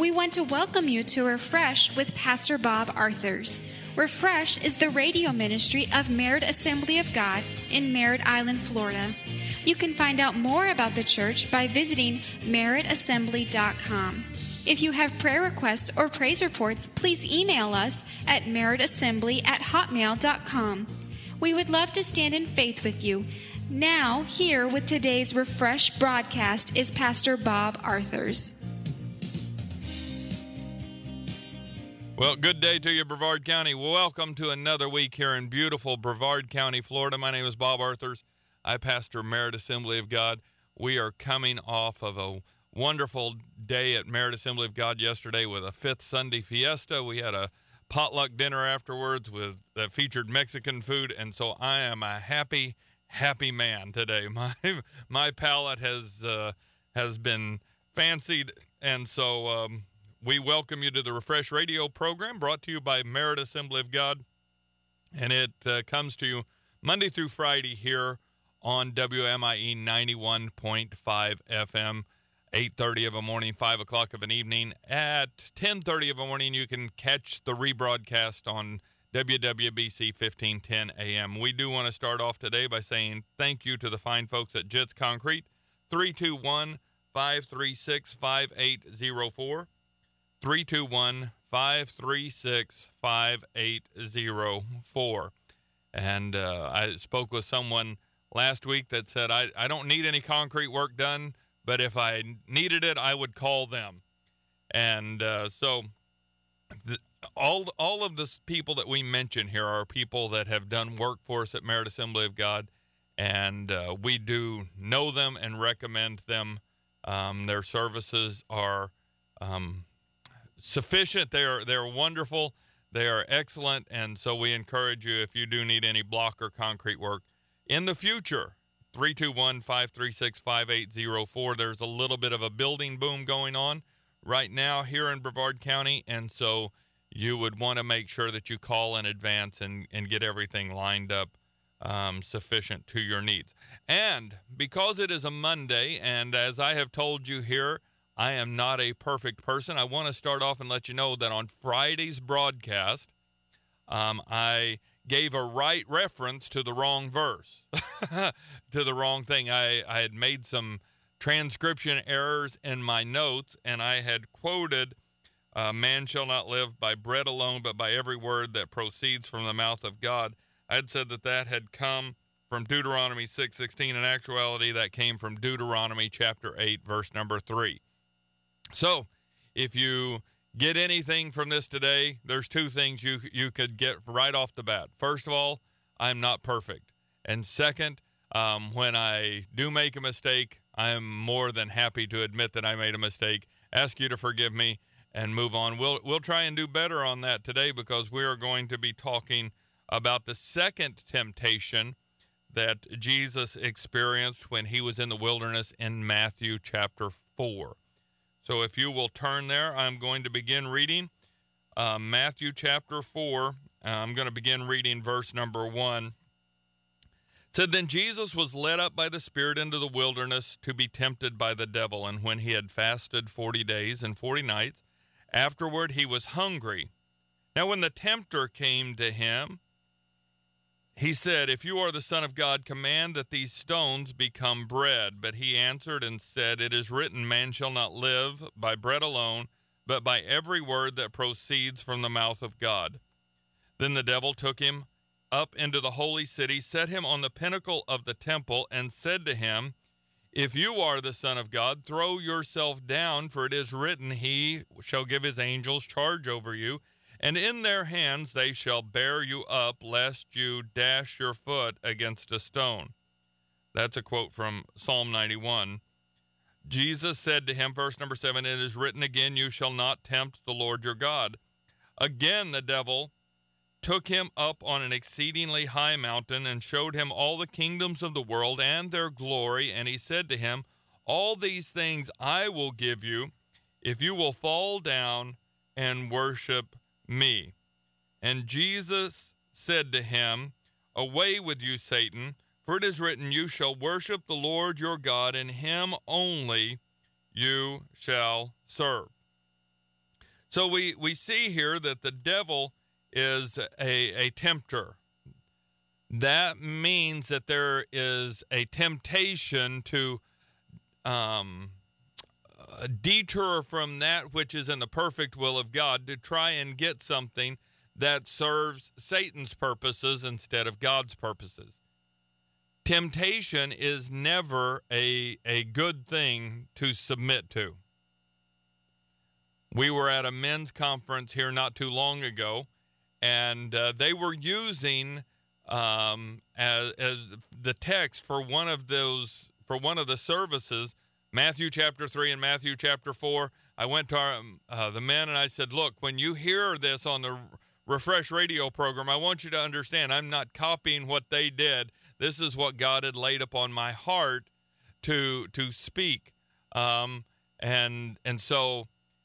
We want to welcome you to Refresh with Pastor Bob Arthurs. Refresh is the radio ministry of Merritt Assembly of God in Merritt Island, Florida. You can find out more about the church by visiting merrittassembly.com. If you have prayer requests or praise reports, please email us at merrittassembly@hotmail.com. We would love to stand in faith with you. Now, here with today's Refresh broadcast is Pastor Bob Arthurs. Well, good day to you, Brevard County. Welcome to another week here in beautiful Brevard County, Florida. My name is Bob Arthurs. I pastor Merritt Assembly of God. We are coming off of a wonderful day at Merritt Assembly of God yesterday with a Fifth Sunday Fiesta. We had a potluck dinner afterwards that featured Mexican food, and so I am a happy man today. My palate has been fancied, and so we welcome you to the Refresh Radio program brought to you by Merritt Assembly of God, and it comes to you Monday through Friday here on WMIE 91.5 FM, 8:30 of a morning, 5 o'clock of an evening. At 10:30 of a morning, you can catch the rebroadcast on WWBC 1510 AM. We do want to start off today by saying thank you to the fine folks at Jits Concrete, 321-536-5804. 321-536-5804. And I spoke with someone last week that said, I don't need any concrete work done, but if I needed it, I would call them. And all of the people that we mention here are people that have done work for us at Merritt Assembly of God, and we do know them and recommend them. Their services are sufficient. They're wonderful. They are excellent, and so we encourage you, if you do need any block or concrete work in the future, 321-536-5804. There's a little bit of a building boom going on right now here in Brevard County, and so you would want to make sure that you call in advance and get everything lined up sufficient to your needs. And because it is a Monday, and as I have told you here, I am not a perfect person, I want to start off and let you know that on Friday's broadcast, I gave a right reference to the wrong verse, to the wrong thing. I had made some transcription errors in my notes, and I had quoted, man shall not live by bread alone, but by every word that proceeds from the mouth of God. I had said that had come from Deuteronomy 6:16. In actuality, that came from Deuteronomy chapter 8, verse number 3. So, if you get anything from this today, there's two things you could get right off the bat. First of all, I'm not perfect. And second, when I do make a mistake, I'm more than happy to admit that I made a mistake, ask you to forgive me, and move on. We'll try and do better on that today, because we are going to be talking about the second temptation that Jesus experienced when he was in the wilderness in Matthew chapter 4. So if you will turn there, I'm going to begin reading Matthew chapter 4. I'm going to begin reading verse number 1. It said, Then Jesus was led up by the Spirit into the wilderness to be tempted by the devil. And when he had fasted 40 days and 40 nights, afterward he was hungry. Now when the tempter came to him, he said, If you are the Son of God, command that these stones become bread. But he answered and said, It is written, Man shall not live by bread alone, but by every word that proceeds from the mouth of God. Then the devil took him up into the holy city, set him on the pinnacle of the temple, and said to him, If you are the Son of God, throw yourself down, for it is written, He shall give his angels charge over you, and in their hands they shall bear you up, lest you dash your foot against a stone. That's a quote from Psalm 91. Jesus said to him, verse number 7, It is written again, You shall not tempt the Lord your God. Again the devil took him up on an exceedingly high mountain and showed him all the kingdoms of the world and their glory. And he said to him, All these things I will give you if you will fall down and worship me. And Jesus said to him, Away with you, Satan, for it is written, You shall worship the Lord your God, and him only you shall serve. So we see here that the devil is a tempter. That means that there is a temptation to detour from that which is in the perfect will of God to try and get something that serves Satan's purposes instead of God's purposes. Temptation is never a good thing to submit to. We were at a men's conference here not too long ago, and they were using as the text for one of the services, Matthew chapter 3 and Matthew chapter 4. I went to the men and I said, look, when you hear this on the Refresh radio program, I want you to understand I'm not copying what they did. This is what God had laid upon my heart to speak. And so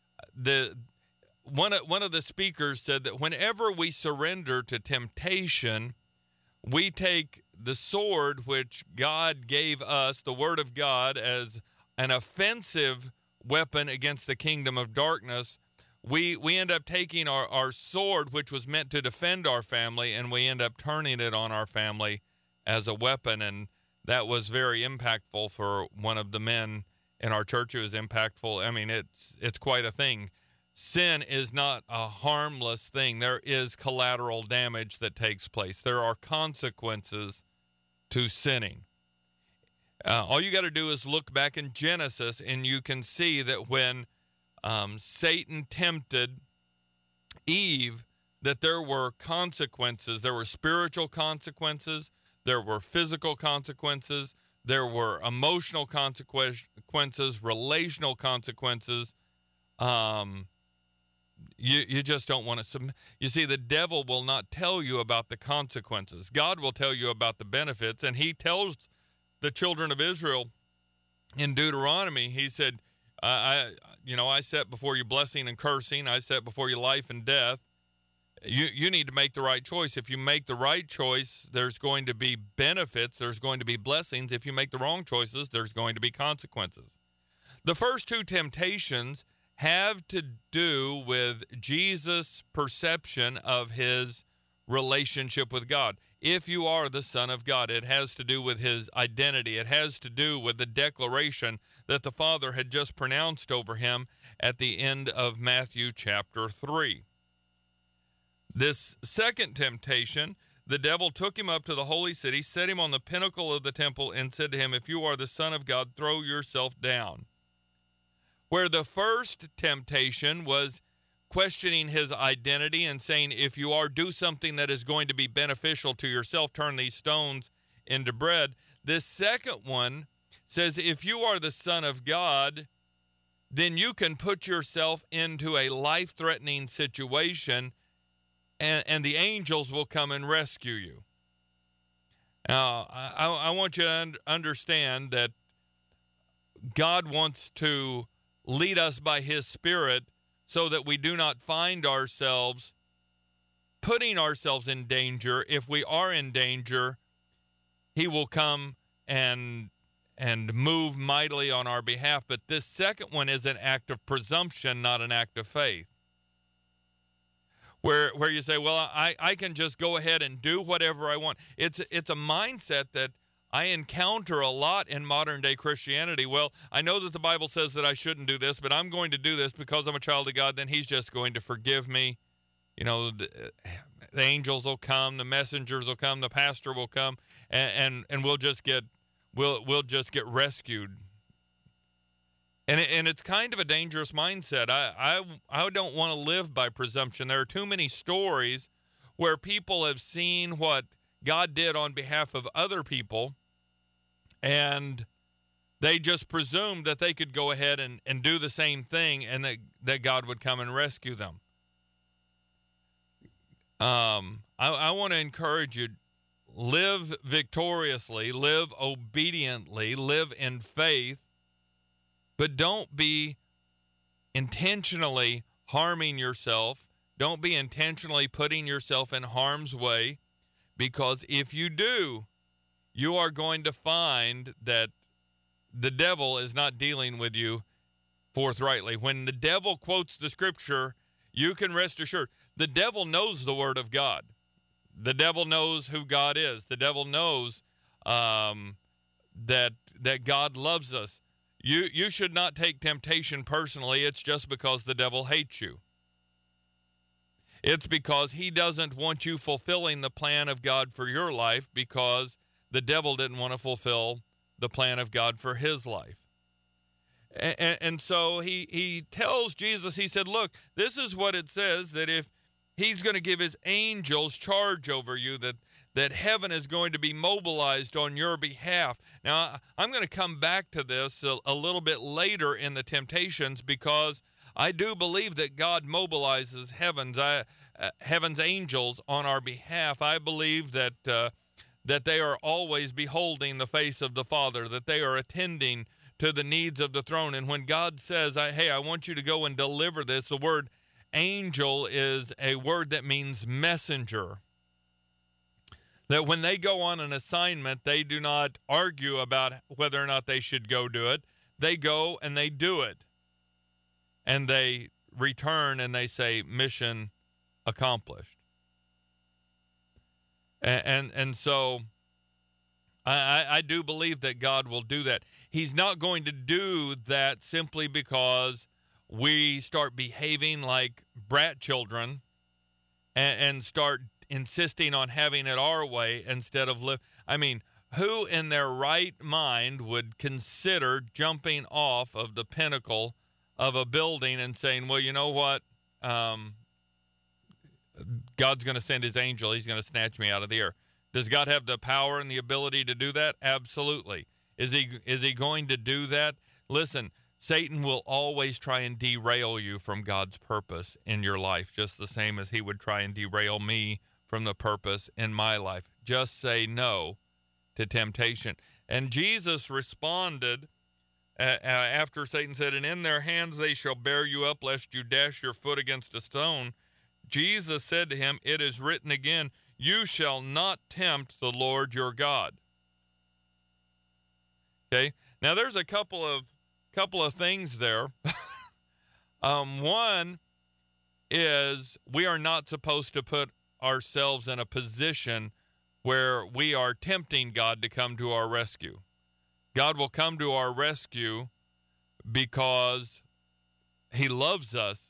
one of the speakers said that whenever we surrender to temptation, we take the sword which God gave us, the Word of God, as an offensive weapon against the kingdom of darkness. We end up taking our sword, which was meant to defend our family, and we end up turning it on our family as a weapon. And that was very impactful for one of the men in our church. It was impactful. I mean, it's quite a thing. Sin is not a harmless thing. There is collateral damage that takes place. There are consequences to sinning. All you got to do is look back in Genesis, and you can see that when Satan tempted Eve, that there were consequences. There were spiritual consequences. There were physical consequences. There were emotional consequences, relational consequences. You just don't want to submit. You see, the devil will not tell you about the consequences. God will tell you about the benefits, and he tells the children of Israel in Deuteronomy, he said, I set before you blessing and cursing. I set before you life and death. You need to make the right choice. If you make the right choice, there's going to be benefits. There's going to be blessings. If you make the wrong choices, there's going to be consequences. The first two temptations have to do with Jesus' perception of his relationship with God. If you are the Son of God, it has to do with his identity. It has to do with the declaration that the Father had just pronounced over him at the end of Matthew chapter 3. This second temptation, the devil took him up to the holy city, set him on the pinnacle of the temple, and said to him, if you are the Son of God, throw yourself down. Where the first temptation was questioning his identity and saying, if you are, do something that is going to be beneficial to yourself, turn these stones into bread. This second one says, if you are the Son of God, then you can put yourself into a life-threatening situation, and the angels will come and rescue you. Now, I want you to understand that God wants to lead us by his Spirit so that we do not find ourselves putting ourselves in danger. If we are in danger, he will come and move mightily on our behalf. But this second one is an act of presumption, not an act of faith. Where you say, well, I can just go ahead and do whatever I want. It's a mindset that I encounter a lot in modern day Christianity. Well, I know that the Bible says that I shouldn't do this, but I'm going to do this because I'm a child of God. Then he's just going to forgive me. You know, the angels will come, the messengers will come, the pastor will come, and we'll just get rescued. And it's kind of a dangerous mindset. I don't want to live by presumption. There are too many stories where people have seen what God did on behalf of other people, and they just presumed that they could go ahead and do the same thing, and that God would come and rescue them. I want to encourage you, live victoriously, live obediently, live in faith, but don't be intentionally harming yourself. Don't be intentionally putting yourself in harm's way, because if you do, you are going to find that the devil is not dealing with you forthrightly. When the devil quotes the scripture, you can rest assured. The devil knows the Word of God. The devil knows who God is. The devil knows that God loves us. You should not take temptation personally. It's just because the devil hates you. It's because he doesn't want you fulfilling the plan of God for your life, because the devil didn't want to fulfill the plan of God for his life. And so he tells Jesus, he said, look, this is what it says, that if he's going to give his angels charge over you, that heaven is going to be mobilized on your behalf. Now, I'm going to come back to this a little bit later in the temptations, because I do believe that God mobilizes heaven's angels on our behalf. I believe that they are always beholding the face of the Father, that they are attending to the needs of the throne. And when God says, hey, I want you to go and deliver this, the word angel is a word that means messenger. That when they go on an assignment, they do not argue about whether or not they should go do it. They go and they do it. And they return and they say, mission accomplished. And so I do believe that God will do that. He's not going to do that simply because we start behaving like brat children and start insisting on having it our way instead of who in their right mind would consider jumping off of the pinnacle of a building and saying, well, you know what? God's going to send his angel. He's going to snatch me out of the air. Does God have the power and the ability to do that? Absolutely. Is he going to do that? Listen, Satan will always try and derail you from God's purpose in your life, just the same as he would try and derail me from the purpose in my life. Just say no to temptation. And Jesus responded after Satan said, and in their hands they shall bear you up, lest you dash your foot against a stone. Jesus said to him, it is written again, you shall not tempt the Lord your God. Okay, now there's a couple of things there. One is we are not supposed to put ourselves in a position where we are tempting God to come to our rescue. God will come to our rescue because he loves us.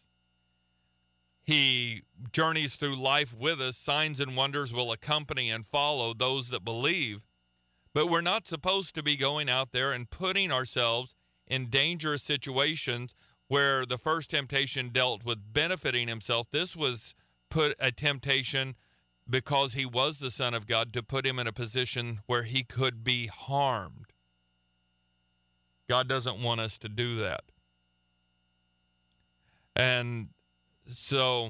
He journeys through life with us. Signs and wonders will accompany and follow those that believe. But we're not supposed to be going out there and putting ourselves in dangerous situations where the first temptation dealt with benefiting himself. This was put a temptation because he was the Son of God to put him in a position where he could be harmed. God doesn't want us to do that. And so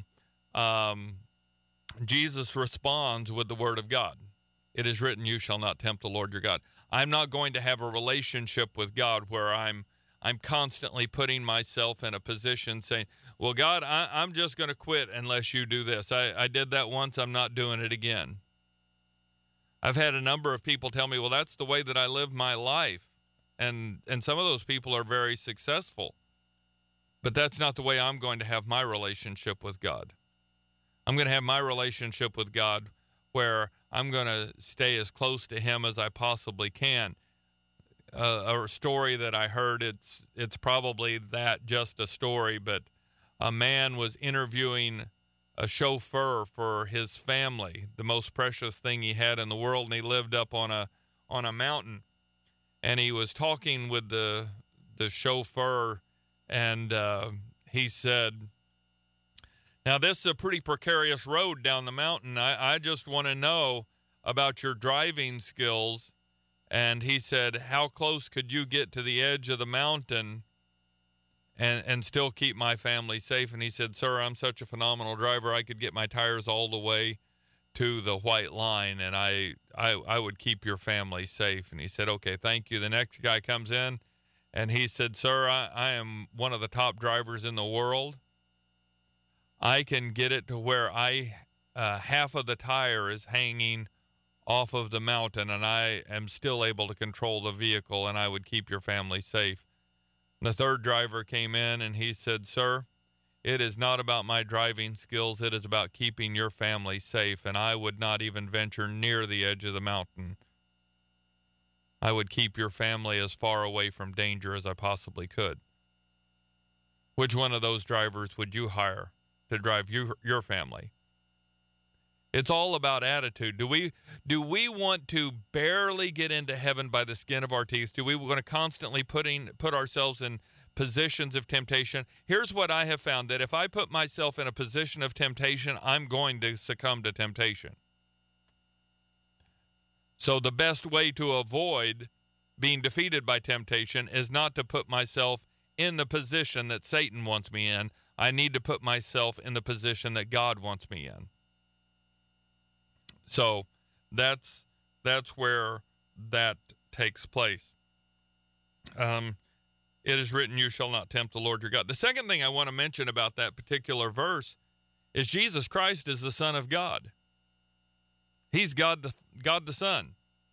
Jesus responds with the word of God. It is written, you shall not tempt the Lord your God. I'm not going to have a relationship with God where I'm constantly putting myself in a position saying, well, God, I'm just going to quit unless you do this. I did that once. I'm not doing it again. I've had a number of people tell me, well, that's the way that I live my life. And some of those people are very successful. But that's not the way I'm going to have my relationship with God. I'm going to have my relationship with God where I'm going to stay as close to him as I possibly can. A story that I heard, it's probably just a story, but a man was interviewing a chauffeur for his family, the most precious thing he had in the world, and he lived up on a mountain. And he was talking with the chauffeur, and he said, now this is a pretty precarious road down the mountain. I just want to know about your driving skills. And he said, how close could you get to the edge of the mountain and still keep my family safe? And he said, sir, I'm such a phenomenal driver. I could get my tires all the way to the white line, and I would keep your family safe. And he said, okay, thank you. The next guy comes in, and he said, sir, I am one of the top drivers in the world. I can get it to where half of the tire is hanging off of the mountain, and I am still able to control the vehicle, and I would keep your family safe. And the third driver came in, and he said, sir, it is not about my driving skills. It is about keeping your family safe, and I would not even venture near the edge of the mountain. I would keep your family as far away from danger as I possibly could. Which one of those drivers would you hire to drive your family? It's all about attitude. Do we want to barely get into heaven by the skin of our teeth? Do we want to constantly put ourselves in positions of temptation? Here's what I have found, that if I put myself in a position of temptation, I'm going to succumb to temptation. So the best way to avoid being defeated by temptation is not to put myself in the position that Satan wants me in. I need to put myself in the position that God wants me in. So that's where that takes place. It is written, you shall not tempt the Lord your God. The second thing I want to mention about that particular verse is Jesus Christ is the Son of God. He's God the Son.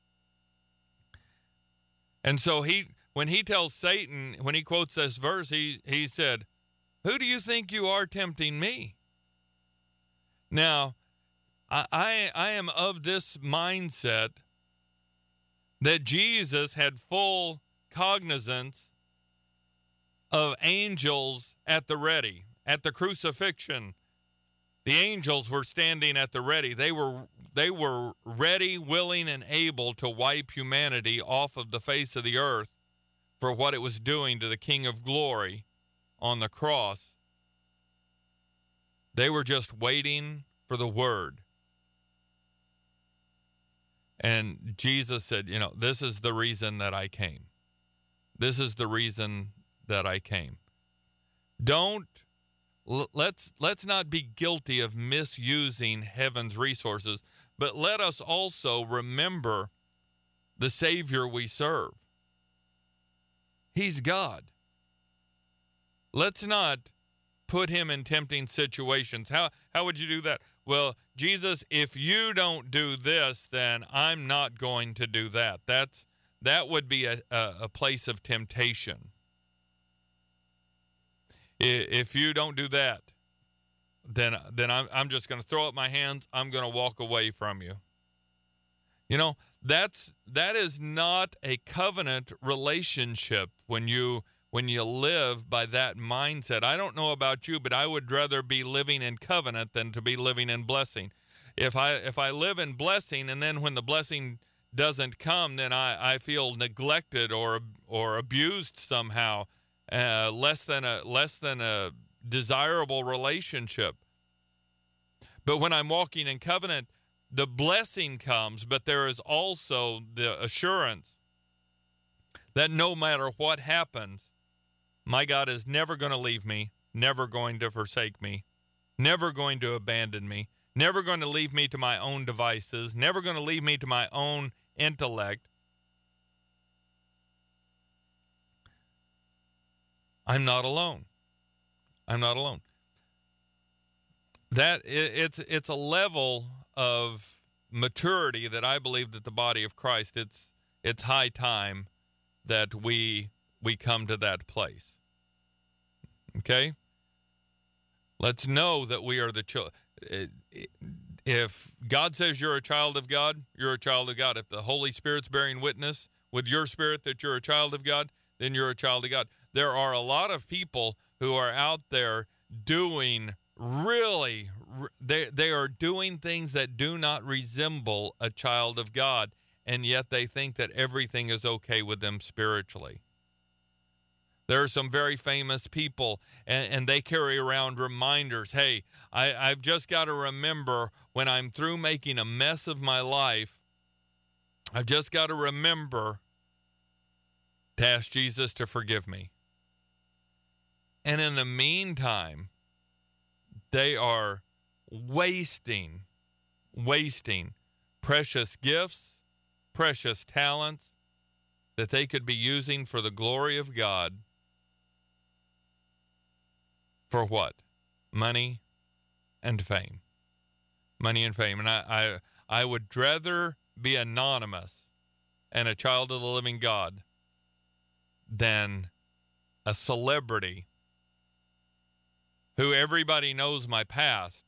And so when he tells Satan, when he quotes this verse, he said, who do you think you are tempting me? Now, I am of this mindset that Jesus had full cognizance of angels at the ready. At the crucifixion, the angels were standing at the ready. They were ready, willing, and able to wipe humanity off of the face of the earth for what it was doing to the King of Glory on the cross. They were just waiting for the word. And Jesus said, this is the reason that I came. This is the reason that I came. Let's not be guilty of misusing heaven's resources, but let us also remember the Savior we serve. He's God. Let's not put him in tempting situations. How would you do that? Well, Jesus, if you don't do this, then I'm not going to do that. That would be a place of temptation. If you don't do that, then I'm just going to throw up my hands. I'm going to walk away from you. That is not a covenant relationship when you live by that mindset. I don't know about you, but I would rather be living in covenant than to be living in blessing. If I live in blessing, and then when the blessing doesn't come, then I feel neglected or abused somehow, less than a desirable relationship. But when I'm walking in covenant, the blessing comes, but there is also the assurance that no matter what happens, my God is never going to leave me, never going to forsake me, never going to abandon me, never going to leave me to my own devices, never going to leave me to my own intellect. I'm not alone. I'm not alone. It's a level of maturity that I believe that the body of Christ, it's high time that we come to that place. Okay? Let's know that we are the children. If God says you're a child of God, you're a child of God. If the Holy Spirit's bearing witness with your spirit that you're a child of God, then you're a child of God. There are a lot of people who are out there doing they are doing things that do not resemble a child of God, and yet they think that everything is okay with them spiritually. There are some very famous people, and they carry around reminders. Hey, I've just got to remember when I'm through making a mess of my life, I've just got to remember to ask Jesus to forgive me. And in the meantime, they are wasting precious gifts, precious talents that they could be using for the glory of God. For what? Money and fame. Money and fame. And I would rather be anonymous and a child of the living God than a celebrity who everybody knows my past,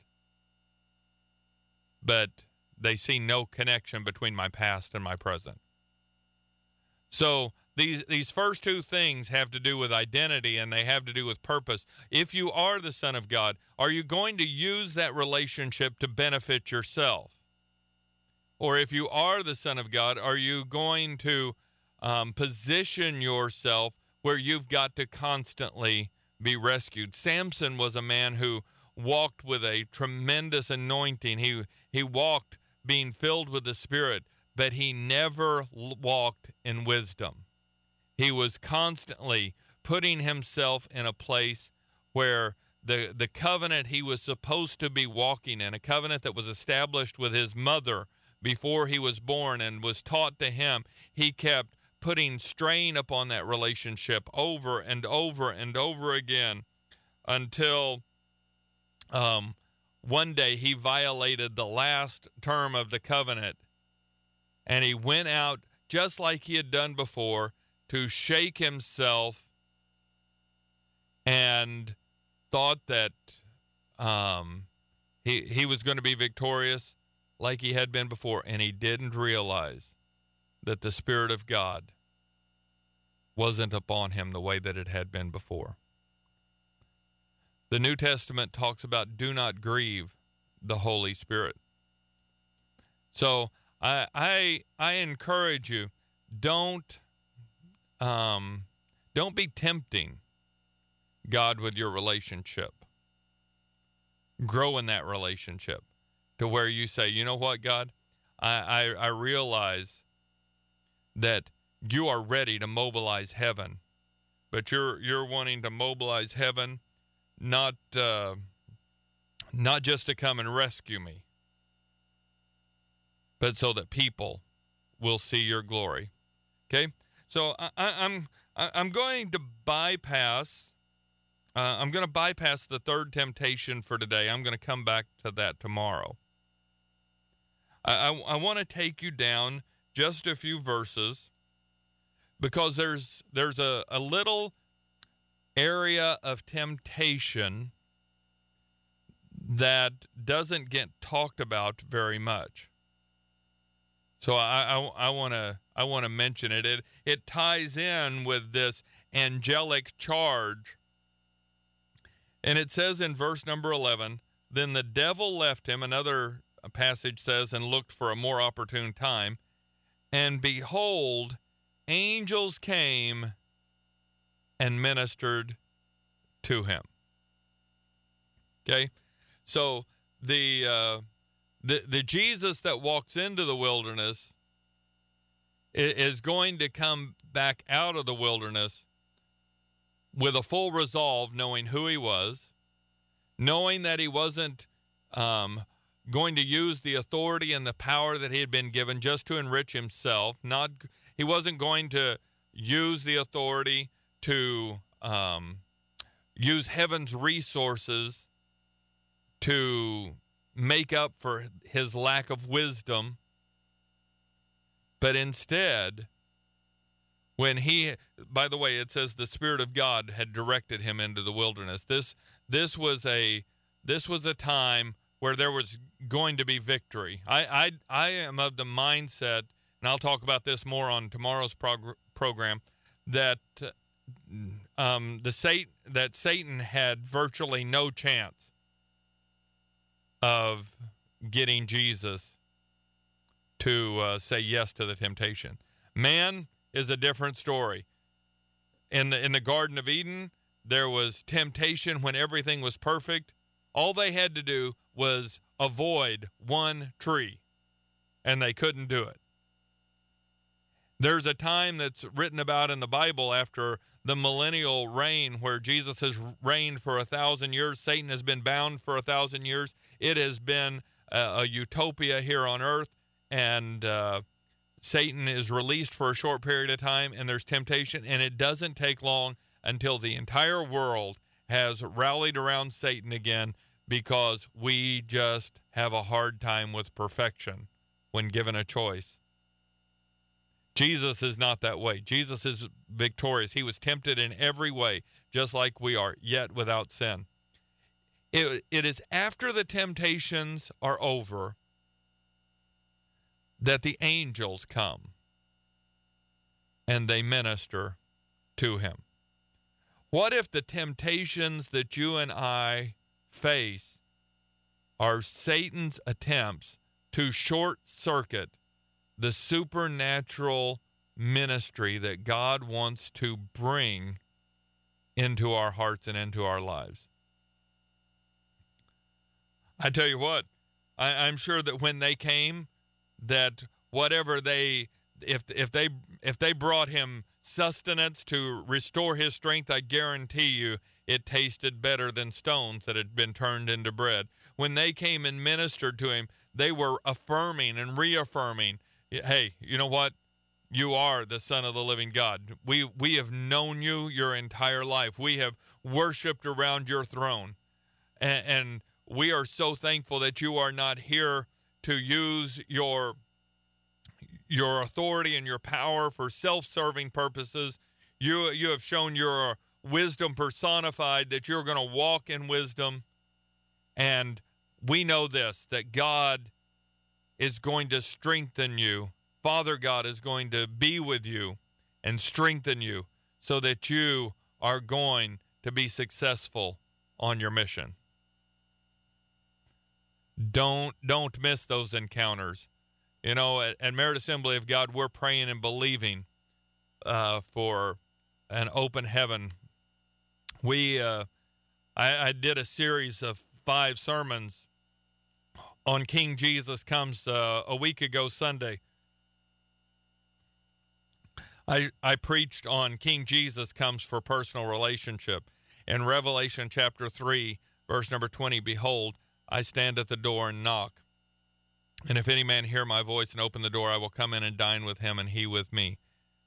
but they see no connection between my past and my present. So these first two things have to do with identity, and they have to do with purpose. If you are the Son of God, are you going to use that relationship to benefit yourself? Or if you are the Son of God, are you going to position yourself where you've got to constantly be rescued? Samson was a man who walked with a tremendous anointing. He walked being filled with the Spirit, but he never walked in wisdom. He was constantly putting himself in a place where the covenant he was supposed to be walking in, a covenant that was established with his mother before he was born and was taught to him, he kept putting strain upon that relationship over and over and over again until one day he violated the last term of the covenant, and he went out just like he had done before to shake himself and thought that he was going to be victorious like he had been before, and he didn't realize that the Spirit of God wasn't upon him the way that it had been before. The New Testament talks about do not grieve the Holy Spirit. So I encourage you, don't be tempting God with your relationship. Grow in that relationship to where you say, you know what, God, I realize that you are ready to mobilize heaven, but you're wanting to mobilize heaven not just to come and rescue me, but so that people will see your glory. Okay, so I'm going to bypass. I'm going to bypass the third temptation for today. I'm going to come back to that tomorrow. I want to take you down just a few verses because there's a little area of temptation that doesn't get talked about very much. So I want to mention it. It ties in with this angelic charge. And it says in verse number 11, then the devil left him, another passage says, and looked for a more opportune time. And behold, angels came and ministered to him. Okay? So the Jesus that walks into the wilderness is going to come back out of the wilderness with a full resolve, knowing who he was, knowing that he wasn't going to use the authority and the power that he had been given just to enrich himself. He wasn't going to use the authority to use heaven's resources to make up for his lack of wisdom. But instead, by the way, it says the Spirit of God had directed him into the wilderness. This was a time where there was going to be victory. I am of the mindset, and I'll talk about this more on tomorrow's program, that Satan had virtually no chance of getting Jesus to say yes to the temptation. Man is a different story. In the Garden of Eden, there was temptation when everything was perfect. All they had to do was avoid one tree, and they couldn't do it. There's a time that's written about in the Bible after the millennial reign where Jesus has reigned for 1,000 years. Satan has been bound for 1,000 years. It has been a utopia here on earth, and Satan is released for a short period of time, and there's temptation, and it doesn't take long until the entire world has rallied around Satan again, because we just have a hard time with perfection when given a choice. Jesus is not that way. Jesus is victorious. He was tempted in every way, just like we are, yet without sin. It is after the temptations are over that the angels come and they minister to him. What if the temptations that you and I face are Satan's attempts to short circuit the supernatural ministry that God wants to bring into our hearts and into our lives? I tell you what, I'm sure that when they came, that whatever if they brought him sustenance to restore his strength, I guarantee you it tasted better than stones that had been turned into bread. When they came and ministered to him, they were affirming and reaffirming, hey, you know what? You are the Son of the living God. We have known you your entire life. We have worshiped around your throne. And we are so thankful that you are not here to use your authority and your power for self-serving purposes. You have shown your wisdom personified, that you're going to walk in wisdom. And we know this, that God is going to strengthen you. Father God is going to be with you and strengthen you so that you are going to be successful on your mission. Don't miss those encounters. You know, at Merit Assembly of God, we're praying and believing for an open heaven. I did a series of 5 sermons on King Jesus Comes a week ago Sunday. I preached on King Jesus Comes for personal relationship. In Revelation chapter 3, verse number 20, behold, I stand at the door and knock. And if any man hear my voice and open the door, I will come in and dine with him and he with me.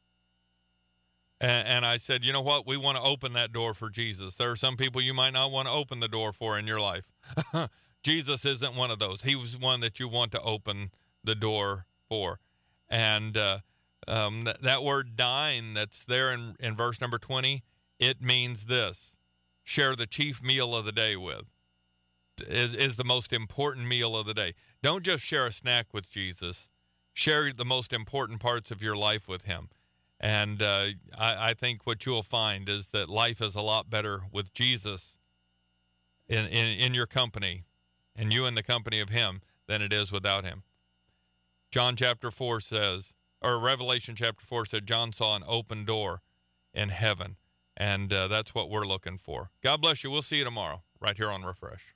And I said, you know what? We want to open that door for Jesus. There are some people you might not want to open the door for in your life. Jesus isn't one of those. He was one that you want to open the door for. And that word dine that's there in verse number 20, it means this: share the chief meal of the day with. Is the most important meal of the day. Don't just share a snack with Jesus. Share the most important parts of your life with him. And I think what you'll find is that life is a lot better with Jesus in your company, and you in the company of him, than it is without him. John chapter 4 says, or Revelation chapter 4 said, John saw an open door in heaven. And that's what we're looking for. God bless you. We'll see you tomorrow right here on Refresh.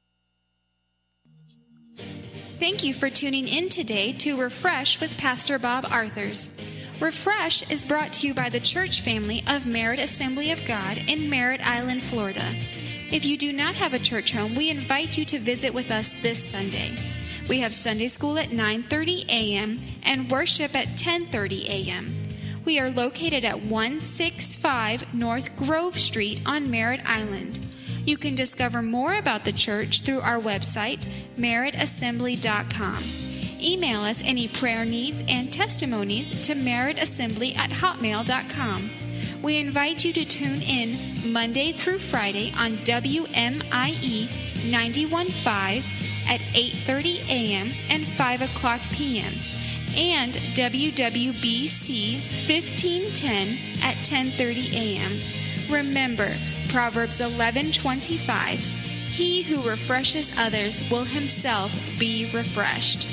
Thank you for tuning in today to Refresh with Pastor Bob Arthurs. Refresh is brought to you by the church family of Merit Assembly of God in Merritt Island, Florida. If you do not have a church home, we invite you to visit with us this Sunday. We have Sunday school at 9:30 a.m. and worship at 10:30 a.m. We are located at 165 North Grove Street on Merritt Island. You can discover more about the church through our website, merrittassembly.com. Email us any prayer needs and testimonies to merrittassembly@hotmail.com. We invite you to tune in Monday through Friday on WMIE 91.5 at 8:30 a.m. and 5 o'clock p.m. and WWBC 1510 at 10:30 a.m. Remember, Proverbs 11:25, he who refreshes others will himself be refreshed.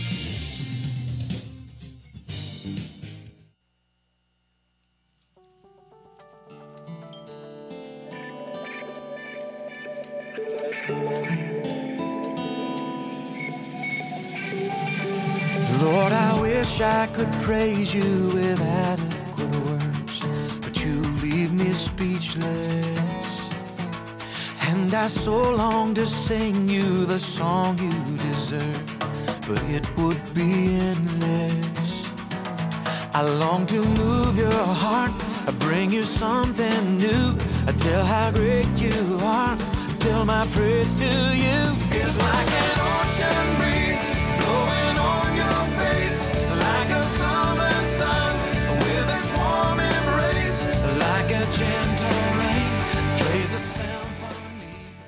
Lord, I wish I could praise you with adequate words, but you leave me speechless. And I so long to sing you the song you deserve, but it would be endless. I long to move your heart, I bring you something new, I tell how great you are, tell my praise to you is like an